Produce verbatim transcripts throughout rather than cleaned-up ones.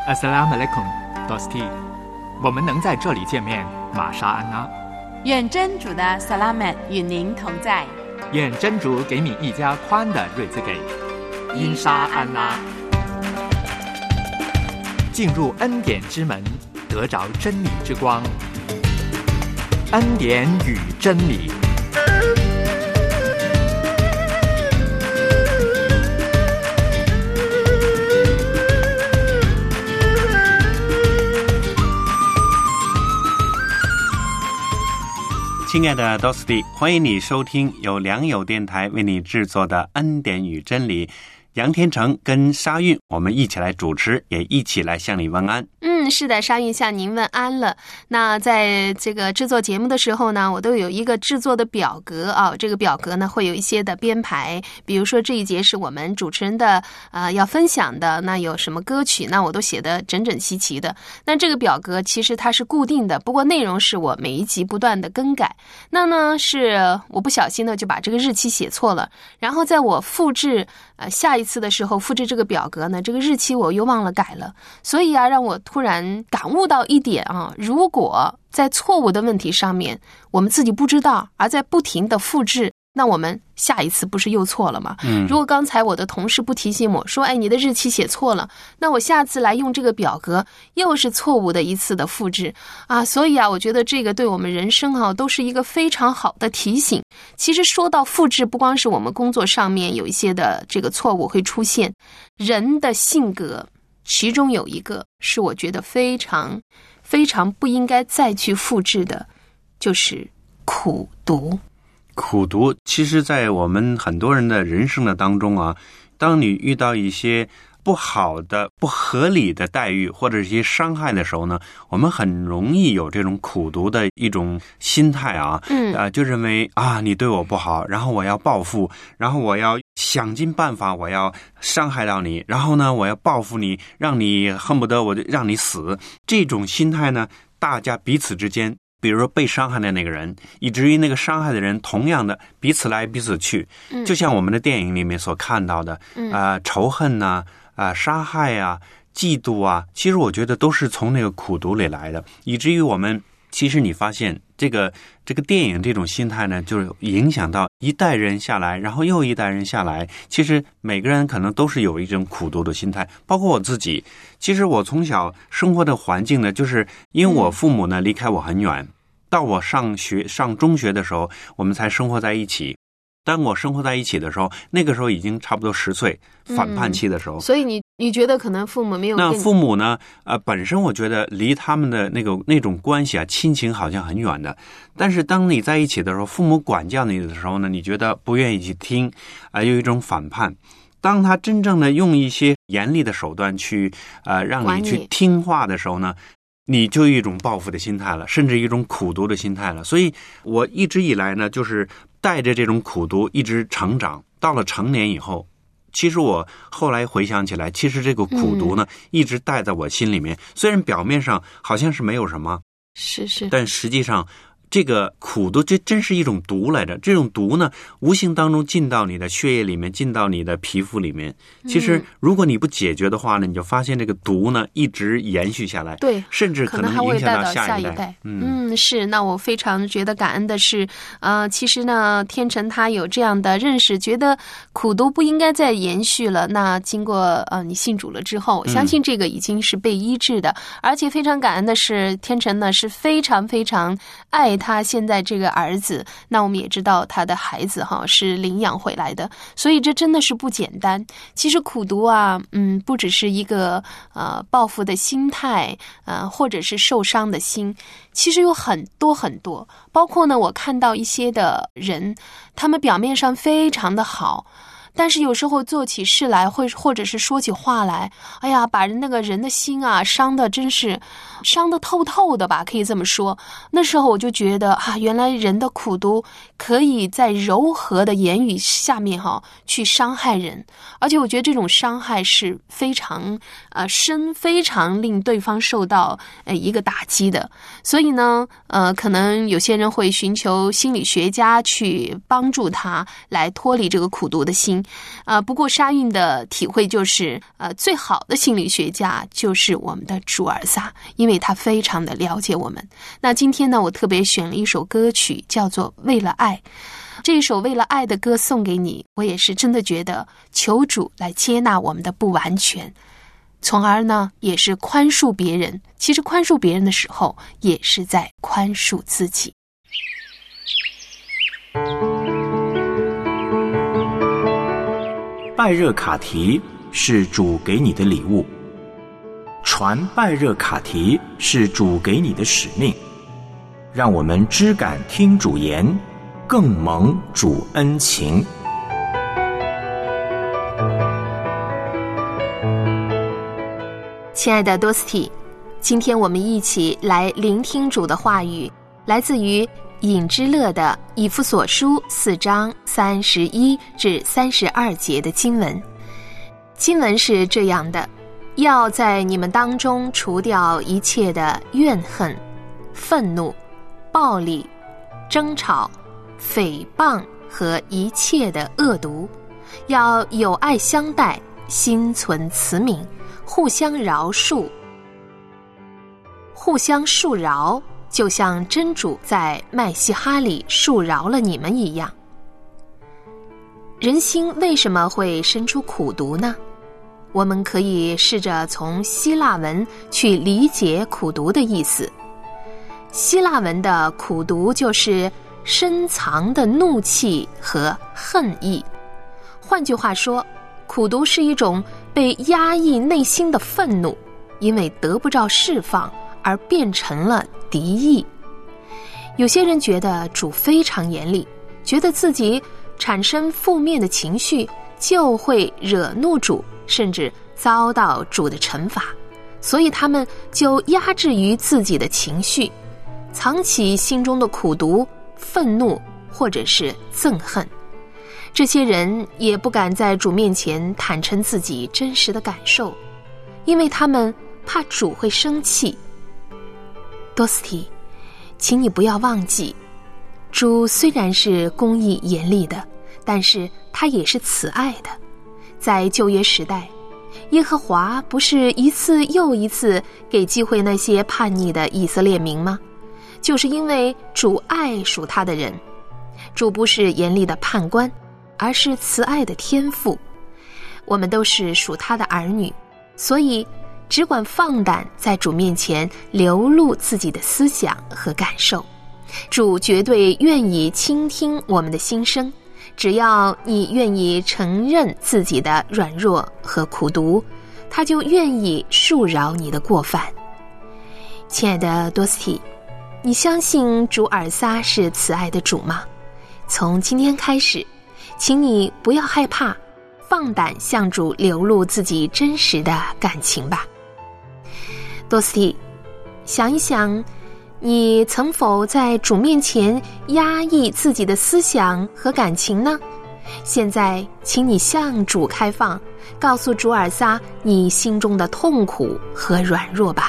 Assalamu alaikum, Dosti。我们能在这里见面，玛莎安拉。 愿真主的萨拉曼与您同在。 愿真主给你一家宽的日子给。因沙安拉。进入恩典之门，得着真理之光。恩典与真理。 亲爱的 Dosti， 欢迎你收听由良友电台为你制作的恩典与真理。杨天成跟沙韵我们一起来主持，也一起来向你问安。 嗯，是的，沙韵向您问安了。那在这个制作节目的时候呢，我都有一个制作的表格啊，这个表格呢会有一些的编排，比如说这一节是我们主持人的呃要分享的，那有什么歌曲，那我都写得整整齐齐的。那这个表格其实它是固定的，不过内容是我每一集不断的更改。那呢是我不小心的就把这个日期写错了，然后在我复制呃下一次的时候复制这个表格呢，这个日期我又忘了改了，所以啊让我突然感悟到一点啊，如果在错误的问题上面我们自己不知道，而在不停的复制，那我们下一次不是又错了吗？嗯，如果刚才我的同事不提醒我说，哎，你的日期写错了，那我下次来用这个表格又是错误的一次的复制啊，所以啊，我觉得这个对我们人生啊都是一个非常好的提醒。其实说到复制，不光是我们工作上面有一些的这个错误会出现，人的性格其中有一个是我觉得非常非常不应该再去复制的，就是苦读。 苦读其实在我们很多人的人生的当中啊，当你遇到一些不好的不合理的待遇或者一些伤害的时候呢，我们很容易有这种苦读的一种心态啊，嗯，呃，就认为啊你对我不好，然后我要报复，然后我要想尽办法我要伤害到你，然后呢我要报复你，让你恨不得我就让你死。这种心态呢，大家彼此之间，比如说被伤害的那个人，以至于那个伤害的人同样的彼此来彼此去，嗯，就像我们的电影里面所看到的，嗯，呃、仇恨呐、啊，啊、呃，杀害啊，嫉妒啊，其实我觉得都是从那个苦读里来的，以至于我们其实你发现这个这个电影这种心态呢，就是影响到一代人下来，然后又一代人下来，其实每个人可能都是有一种苦读的心态，包括我自己。其实我从小生活的环境呢，就是因为我父母呢离开我很远，到我上学上中学的时候，我们才生活在一起。当我生活在一起的时候，那个时候已经差不多十岁，反叛期的时候。 嗯，所以你你觉得可能父母没有？ 那父母呢？呃，本身我觉得离他们的那个那种关系啊，亲情好像很远的。但是当你在一起的时候，父母管教你的时候呢，你觉得不愿意去听，啊、呃，有一种反叛。当他真正的用一些严厉的手段去呃让你去听话的时候呢，你就有一种报复的心态了，甚至一种苦读的心态了。所以我一直以来呢，就是带着这种苦读一直成长，到了成年以后，其实我后来回想起来，其实这个苦读呢，嗯，一直带在我心里面。虽然表面上好像是没有什么， 是是， 但实际上这个苦读这真是一种毒来着。这种毒呢，无形当中进到你的血液里面，进到你的皮肤里面。其实如果你不解决的话呢，你就发现这个毒呢一直延续下来， 对， 甚至可能影响到下一代。 一代嗯, 嗯，是。那我非常觉得感恩的是，呃，其实呢，天成他有这样的认识，觉得苦读不应该再延续了。那经过呃你信主了之后，我相信这个已经是被医治的，嗯，而且非常感恩的是，天成呢是非常非常爱他现在这个儿子。那我们也知道他的孩子哈是领养回来的，所以这真的是不简单。其实苦读啊，嗯，不只是一个呃报复的心态，呃，或者是受伤的心，其实有很多很多。包括呢，我看到一些的人，他们表面上非常的好，但是有时候做起事来会，或者是说起话来，哎呀，把人那个人的心啊伤的真是伤得透透的吧，可以这么说。那时候我就觉得啊，原来人的苦读可以在柔和的言语下面哈、啊、去伤害人，而且我觉得这种伤害是非常呃深，非常令对方受到呃一个打击的。所以呢，呃，可能有些人会寻求心理学家去帮助他来脱离这个苦读的心。 呃，不过沙韵的体会就是，呃，最好的心理学家就是我们的主尔撒，因为他非常的了解我们。那今天呢，我特别选了一首歌曲，叫做《为了爱》。这一首《为了爱》的歌送给你，我也是真的觉得求主来接纳我们的不完全，从而呢，也是宽恕别人。其实宽恕别人的时候，也是在宽恕自己。 拜热卡提是主给你的礼物，传拜热卡提是主给你的使命，让我们知感听主言，更蒙主恩情。 亲爱的多斯蒂，今天我们一起来聆听主的话语，来自于尹之乐的以弗所书四章三十一至三十二节的经文。经文是这样的：要在你们当中除掉一切的怨恨、愤怒、暴力、争吵、诽谤和一切的恶毒，要有爱相待，心存慈悯，互相饶恕，互相恕饶，就像真主在麦西哈里恕饶了你们一样。人心为什么会生出苦毒呢？我们可以试着从希腊文去理解苦毒的意思。希腊文的苦毒就是深藏的怒气和恨意。换句话说，苦毒是一种被压抑内心的愤怒，因为得不到释放而变成了敌意。有些人觉得主非常严厉，觉得自己产生负面的情绪就会惹怒主，甚至遭到主的惩罚，所以他们就压制于自己的情绪，藏起心中的苦毒、愤怒或者是憎恨。这些人也不敢在主面前坦诚自己真实的感受，因为他们怕主会生气。多斯蒂，请你不要忘记，主虽然是公义严厉的，但是他也是慈爱的。在旧约时代，耶和华不是一次又一次给机会那些叛逆的以色列民吗？就是因为主爱属他的人。主不是严厉的判官，而是慈爱的天父。我们都是属他的儿女，所以只管放胆在主面前流露自己的思想和感受。主绝对愿意倾听我们的心声，只要你愿意承认自己的软弱和苦毒，他就愿意恕饶你的过犯。亲爱的多斯蒂，你相信主尔撒是慈爱的主吗？从今天开始，请你不要害怕，放胆向主流露自己真实的感情吧。多斯蒂，想一想，你曾否在主面前压抑自己的思想和感情呢？现在请你向主开放，告诉主尔撒你心中的痛苦和软弱吧。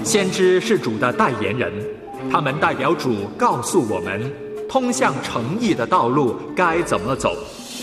先知是主的代言人，他们代表主告诉我们，通向诚意的道路该怎么走。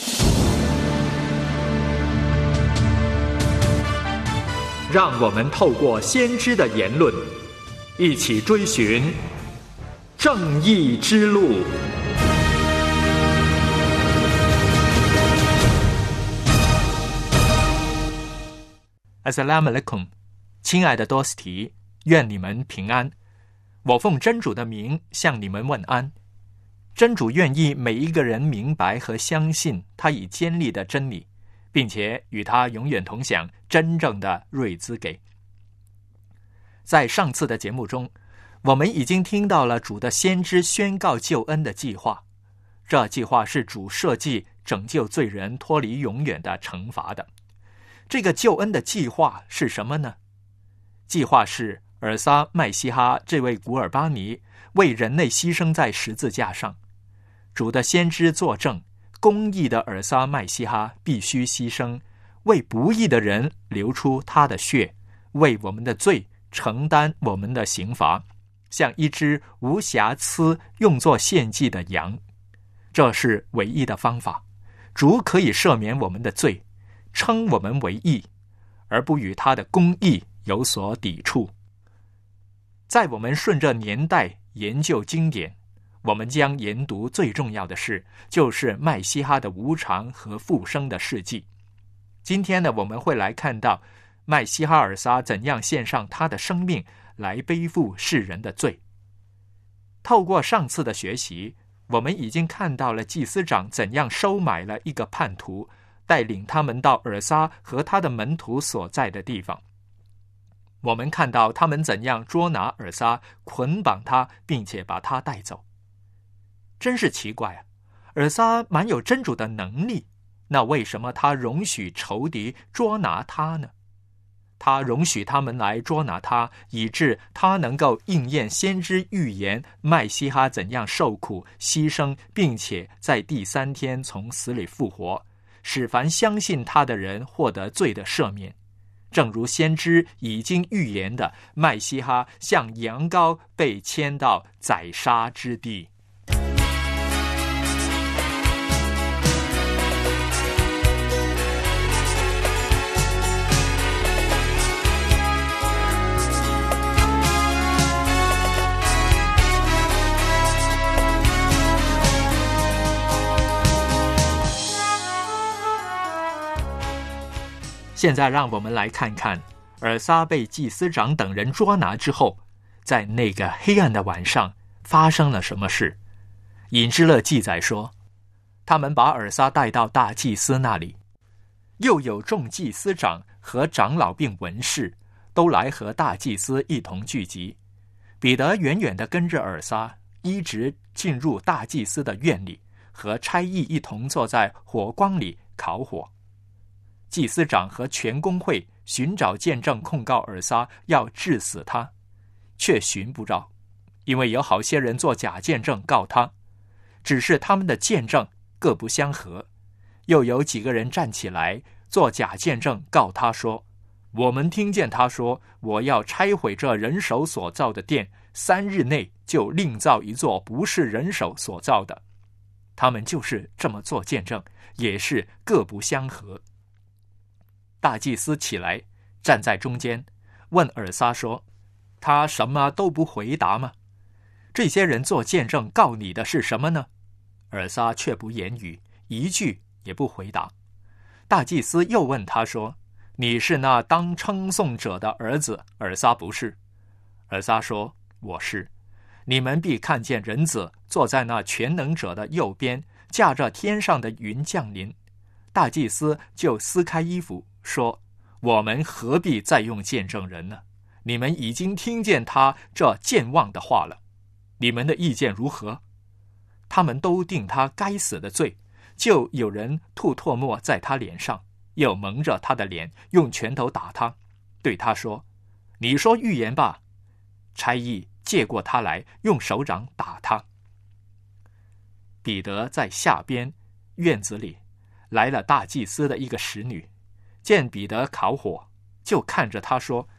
让我们透过先知的言论，一起追寻正义之路。Assalamu alaikum， 亲爱的多斯提，愿你们平安。我奉真主的名向你们问安。真主愿意每一个人明白和相信他已建立的真理，并且与他永远同享真正的瑞兹给。在上次的节目中，我们已经听到了主的先知宣告救恩的计划。这计划是主设计拯救罪人脱离永远的惩罚的。这个救恩的计划是什么呢？计划是尔撒麦西哈这位古尔巴尼为人类牺牲在十字架上。主的先知作证，公义的尔撒麦西哈必须牺牲，为不义的人流出他的血，为我们的罪承担我们的刑罚，像一只无瑕疵用作献祭的羊。这是唯一的方法，主可以赦免我们的罪，称我们为义，而不与他的公义有所抵触。在我们顺着年代研究经典，我们将研读最重要的事，就是麦西哈的无常和复生的事迹。今天呢，我们会来看到麦西哈尔撒怎样献上他的生命来背负世人的罪。透过上次的学习，我们已经看到了祭司长怎样收买了一个叛徒，带领他们到尔撒和他的门徒所在的地方。我们看到他们怎样捉拿尔撒，捆绑他，并且把他带走。真是奇怪啊，尔撒蛮有真主的能力，那为什么他容许仇敌捉拿他呢？他容许他们来捉拿他，以致他能够应验先知预言麦西哈怎样受苦牺牲，并且在第三天从死里复活，使凡相信他的人获得罪的赦免。正如先知已经预言的，麦西哈像羊羔被牵到宰杀之地。现在让我们来看看尔撒被祭司长等人捉拿之后，在那个黑暗的晚上发生了什么事。隐之勒记载说，他们把尔撒带到大祭司那里，又有众祭司长和长老并文士都来和大祭司一同聚集。彼得远远地跟着尔撒，一直进入大祭司的院里，和差役一同坐在火光里烤火。祭司长和全公会寻找见证控告尔撒，要治死他，却寻不着，因为有好些人做假见证告他，只是他们的见证各不相合。又有几个人站起来做假见证告他说，我们听见他说，我要拆毁这人手所造的殿，三日内就另造一座不是人手所造的。他们就是这么做见证，也是各不相合。大祭司起来站在中间，问尔撒说，他什么都不回答吗？这些人做见证告你的是什么呢？尔撒却不言语，一句也不回答。大祭司又问他说，你是那当称颂者的儿子？尔撒不是。尔撒说，我是。你们必看见人子坐在那全能者的右边，驾着天上的云降临。大祭司就撕开衣服说，我们何必再用见证人呢？你们已经听见他这健忘的话了，你们的意见如何？他们都定他该死的罪，就有人吐唾沫在他脸上，又蒙着他的脸，用拳头打他，对他说，你说预言吧。差役借过他来，用手掌打他。彼得在下边院子里来了大祭司的一个使女，见彼得烤火，就看着他说，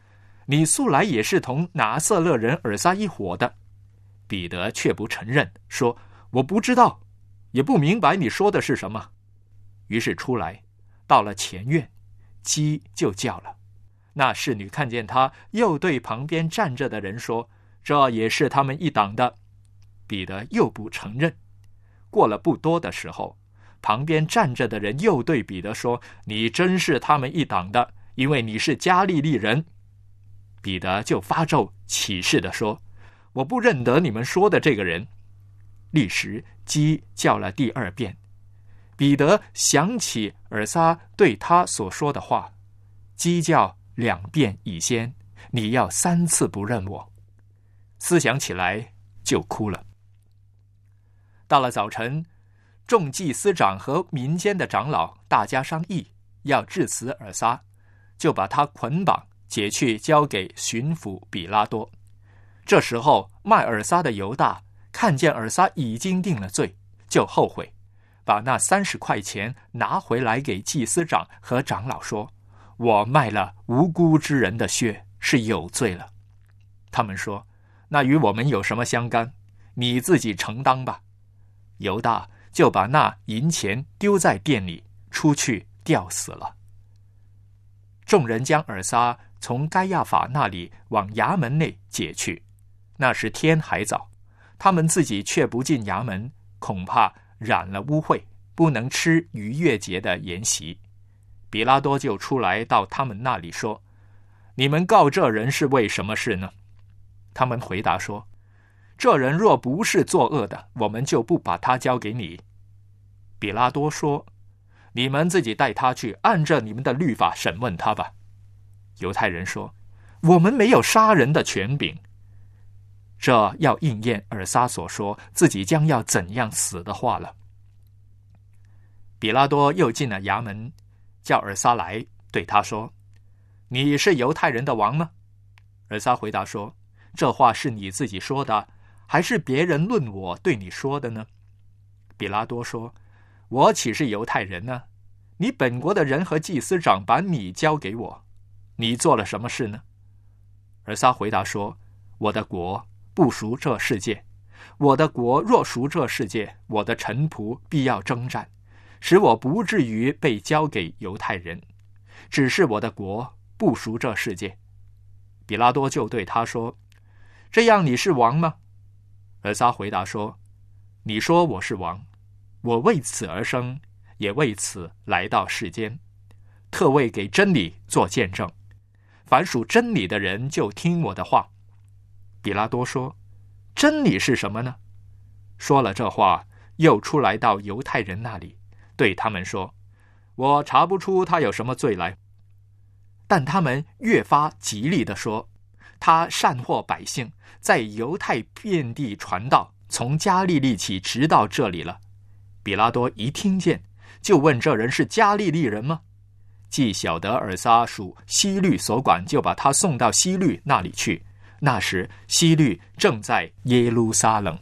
你素来也是同拿撒勒人尔撒一伙的。彼得却不承认，说我不知道，也不明白你说的是什么。于是出来，到了前院，鸡就叫了。那侍女看见他，又对旁边站着的人说，这也是他们一党的。彼得又不承认。过了不多的时候，旁边站着的人又对彼得说，你真是他们一党的，因为你是加利利人。彼得就发咒起誓地说，我不认得你们说的这个人。立时鸡叫了第二遍。彼得想起尔撒对他所说的话，鸡叫两遍以先，你要三次不认我。思想起来就哭了。到了早晨，众祭司长和民间的长老大家商议要治死尔撒，就把他捆绑解去交给巡抚比拉多。这时候卖尔撒的犹大看见尔撒已经定了罪，就后悔，把那三十块钱拿回来给祭司长和长老说，我卖了无辜之人的血，是有罪了。他们说，那与我们有什么相干？你自己承担吧。犹大就把那银钱丢在店里，出去吊死了。众人将尔撒从该亚法那里往衙门内解去，那时天还早，他们自己却不进衙门，恐怕染了污秽，不能吃逾越节的筵席。比拉多就出来到他们那里说，你们告这人是为什么事呢？他们回答说，这人若不是作恶的，我们就不把他交给你。比拉多说，你们自己带他去，按着你们的律法审问他吧。犹太人说，我们没有杀人的权柄。这要应验尔撒所说自己将要怎样死的话了。比拉多又进了衙门，叫尔撒来，对他说，你是犹太人的王吗？尔撒回答说，这话是你自己说的，还是别人论我对你说的呢？比拉多说，我岂是犹太人呢？你本国的人和祭司长把你交给我，你做了什么事呢？尔撒回答说，我的国不属这世界，我的国若属这世界，我的臣仆必要征战，使我不至于被交给犹太人，只是我的国不属这世界。比拉多就对他说，这样你是王吗？尔撒回答说，你说我是王，我为此而生，也为此来到世间，特为给真理做见证。凡属真理的人就听我的话。比拉多说，真理是什么呢？说了这话，又出来到犹太人那里，对他们说，我查不出他有什么罪来。但他们越发极力地说，他善惑百姓，在犹太遍地传道，从加利利起直到这里了。比拉多一听见，就问这人是加利利人吗？既晓得尔撒属希律所管，就把他送到希律那里去。那时希律正在耶路撒冷。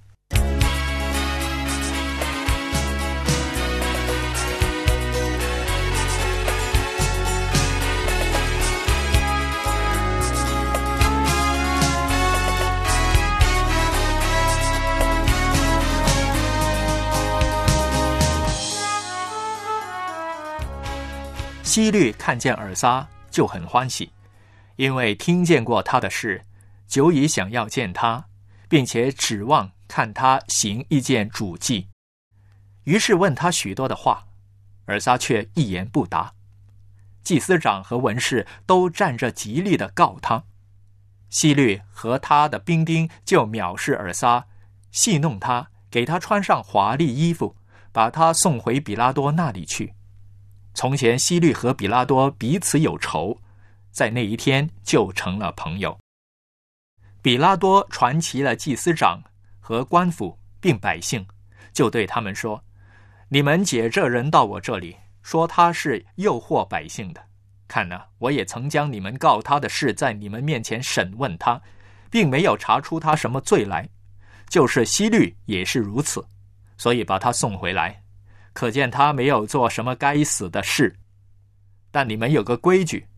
希律看见尔撒就很欢喜，因为听见过他的事，久已想要见他，并且指望看他行一件主迹。于是问他许多的话，尔撒却一言不答。祭司长和文士都站着极力地告他。希律和他的兵丁就藐视尔撒，戏弄他，给他穿上华丽衣服，把他送回比拉多那里去。从前希律和比拉多彼此有仇，在那一天就成了朋友。比拉多传齐了祭司长和官府并百姓，就对他们说，你们解这人到我这里，说他是诱惑百姓的。看哪，我也曾将你们告他的事在你们面前审问他，并没有查出他什么罪来，就是希律也是如此，所以把他送回来，可见他没有做什么该死的事。但你们有个规矩，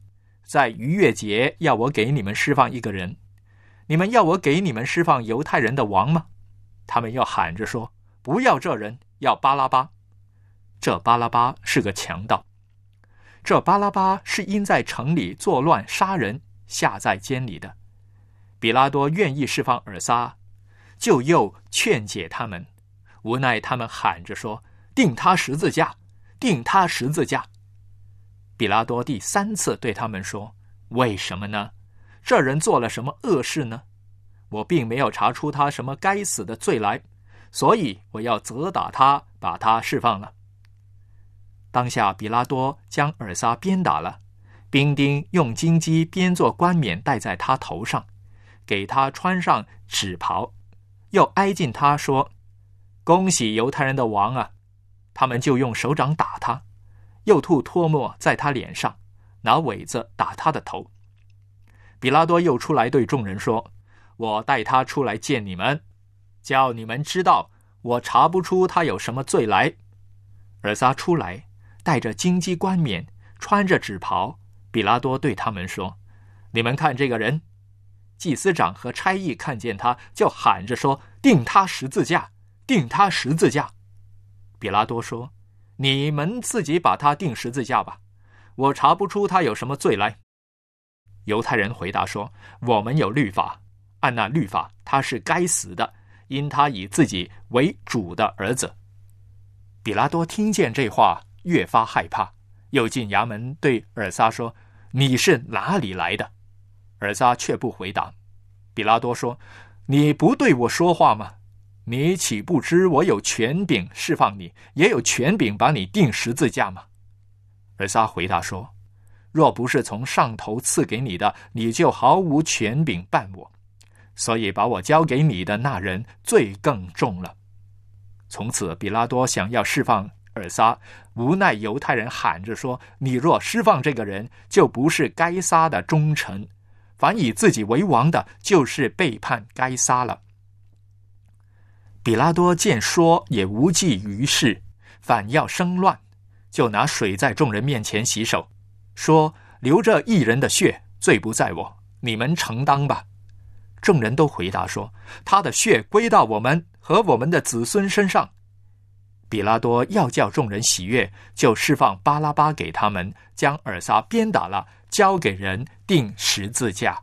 在逾越节要我给你们释放一个人，你们要我给你们释放犹太人的王吗？他们又喊着说，不要这人，要巴拉巴。这巴拉巴是个强盗，这巴拉巴是因在城里作乱杀人下在监里的。比拉多愿意释放尔撒，就又劝解他们，无奈他们喊着说，钉他十字架，钉他十字架。比拉多第三次对他们说，为什么呢？这人做了什么恶事呢？我并没有查出他什么该死的罪来，所以我要责打他，把他释放了。当下比拉多将尔撒鞭打了，兵丁用荆棘编作冠冕戴在他头上，给他穿上纸袍，又挨近他说，恭喜犹太人的王啊！他们就用手掌打他，又吐唾沫在他脸上，拿苇子打他的头。比拉多又出来对众人说，我带他出来见你们，叫你们知道我查不出他有什么罪来。尔撒出来，带着荆棘冠冕，穿着纸袍。比拉多对他们说，你们看这个人。祭司长和差役看见他，就喊着说，钉他十字架，钉他十字架。比拉多说，你们自己把他钉十字架吧，我查不出他有什么罪来。犹太人回答说，我们有律法，按那律法他是该死的，因他以自己为主的儿子。比拉多听见这话，越发害怕，又进衙门对尔撒说，你是哪里来的？尔撒却不回答。比拉多说，你不对我说话吗？你岂不知我有权柄释放你，也有权柄把你钉十字架吗？尔撒回答说，若不是从上头赐给你的，你就毫无权柄办我，所以把我交给你的那人罪更重了。从此比拉多想要释放尔撒，无奈犹太人喊着说，你若释放这个人，就不是该撒的忠臣，凡以自己为王的，就是背叛该撒了。比拉多见说也无济于事，反要生乱，就拿水在众人面前洗手，说，流着一人的血，罪不在我，你们承当吧。众人都回答说，他的血归到我们和我们的子孙身上。比拉多要叫众人喜悦，就释放巴拉巴给他们，将尔撒鞭打了，交给人钉十字架。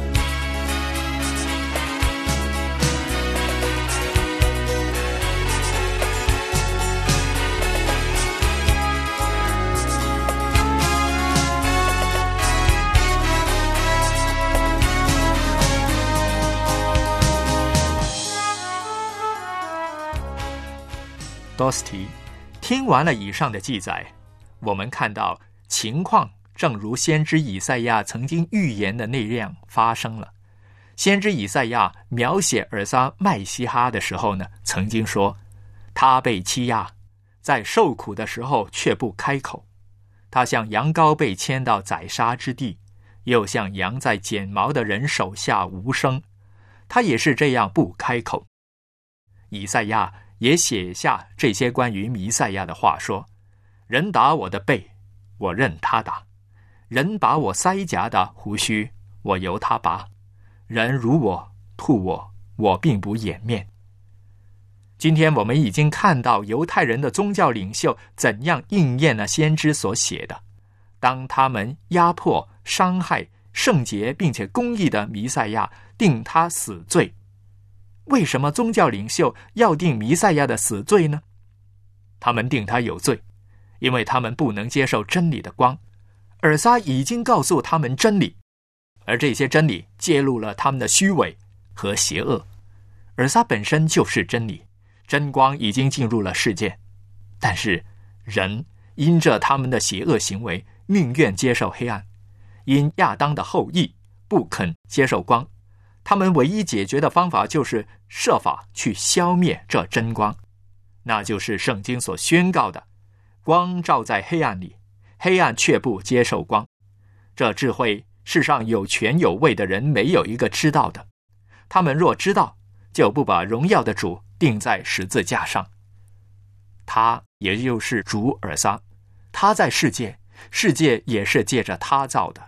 多斯提听完了以上的记载，我们看到情况正如先知以赛亚曾经预言的那样发生了。先知以赛亚描写尔撒麦西哈的时候呢，曾经说，他被欺压，在受苦的时候却不开口，他像羊羔被牵到宰杀之地，又像羊在剪毛的人手下无声，他也是这样不开口。以赛亚也写下这些关于弥赛亚的话，说，人打我的背，我任他打；人把我腮颊的胡须，我由他拔；人辱我吐我，我并不掩面。今天我们已经看到犹太人的宗教领袖怎样应验了先知所写的，当他们压迫伤害圣洁并且公义的弥赛亚，定他死罪。为什么宗教领袖要定弥赛亚的死罪呢？他们定他有罪，因为他们不能接受真理的光。尔撒已经告诉他们真理，而这些真理揭露了他们的虚伪和邪恶。尔撒本身就是真理，真光已经进入了世界，但是人因着他们的邪恶行为，宁愿接受黑暗，因亚当的后裔不肯接受光，他们唯一解决的方法就是设法去消灭这真光，那就是圣经所宣告的，光照在黑暗里，黑暗却不接受光。这智慧世上有权有位的人没有一个知道的，他们若知道，就不把荣耀的主钉在十字架上。他也就是主尔撒，他在世界，世界也是借着他造的，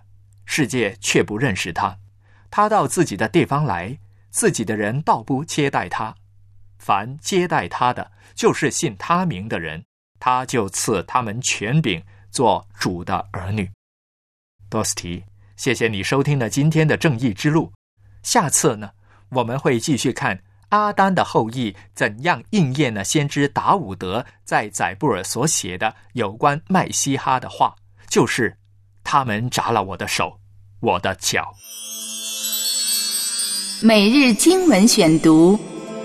世界却不认识他。他到自己的地方来，自己的人倒不接待他。凡接待他的，就是信他名的人，他就赐他们权柄，做主的儿女。多斯提，谢谢你收听了今天的正义之路。下次呢，我们会继续看阿丹的后裔怎样应验了先知达伍德在载布尔所写的有关麦西哈的话，就是他们扎了我的手，我的脚。 每日经文选读，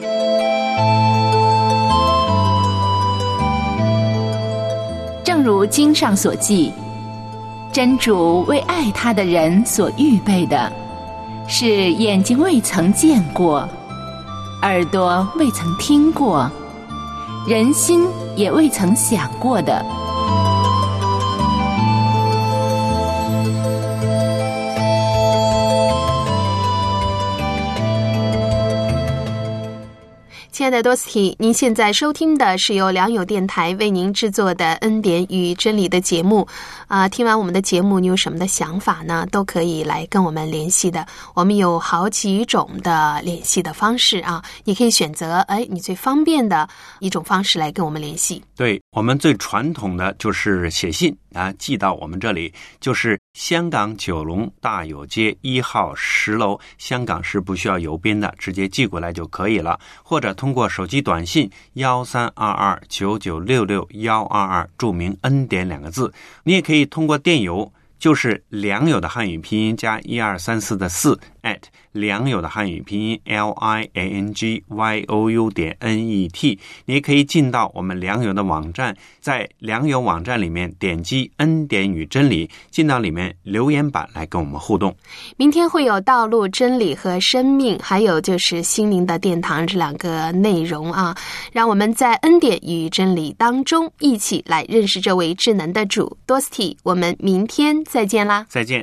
正如经上所记，真主为爱他的人所预备的，是眼睛未曾见过，耳朵未曾听过，人心也未曾想过的。 亲爱的多斯提，您现在收听的是由良友电台为您制作的恩典与真理的节目啊、呃。听完我们的节目，你有什么的想法呢？都可以来跟我们联系的。我们有好几种的联系的方式啊，你可以选择哎你最方便的一种方式来跟我们联系。 对，我们最传统的就是写信啊，寄到我们这里，就是香港九龙大有街一号十楼，香港是不需要邮编的，直接寄过来就可以了，或者通过手机短信幺三二二九九六六幺二二，注明恩典两个字。你也可以通过电邮，就是良友的汉语拼音加一二三四的四 at 良友的汉语拼音 L I A N G Y O U 点 N E T。 你也可以进到我们良友的网站，在良友网站里面点击恩典与真理，进到里面留言板来跟我们互动。 明天会有道路、真理和生命，还有就是心灵的殿堂这两个内容啊，让我们在恩典与真理当中一起来认识这位智能的主。多斯蒂，我们明天再见啦！ 再见。